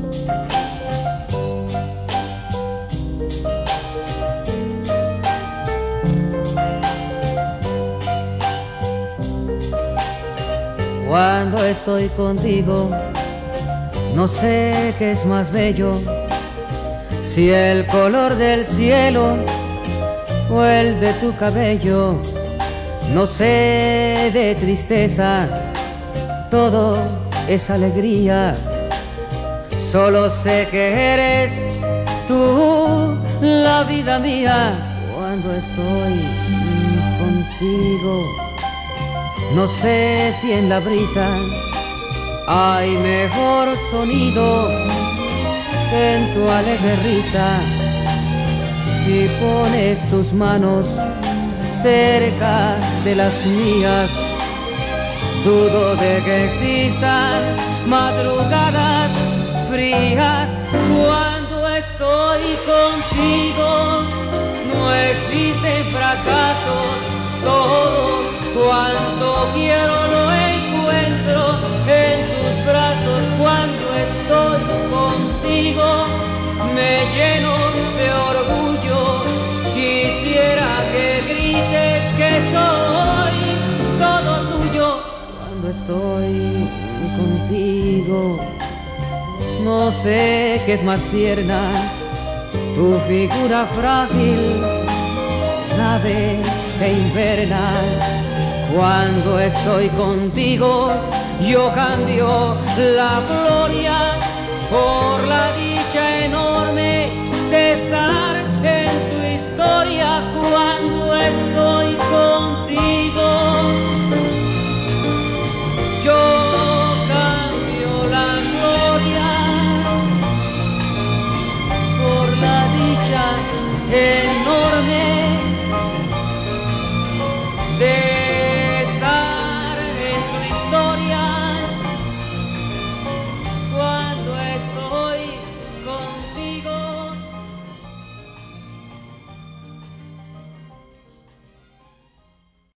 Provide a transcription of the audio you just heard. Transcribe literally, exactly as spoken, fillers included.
Cuando estoy contigo, no sé qué es más bello, si el color del cielo o el de tu cabello. No sé de tristeza, todo es alegría. Solo sé que eres tú la vida mía. Cuando estoy contigo, no sé si en la brisa hay mejor sonido que en tu alegre risa. Si pones tus manos cerca de las mías, dudo de que existan madrugadas frías. Cuando estoy contigo, no existen fracasos, todo cuanto quiero lo encuentro en tus brazos. Cuando estoy contigo, me lleno de orgullo. Quisiera que grites que soy todo tuyo. Cuando estoy contigo, no sé qué es más tierna, tu figura frágil, nave que inverna. Cuando estoy contigo, yo cambio la gloria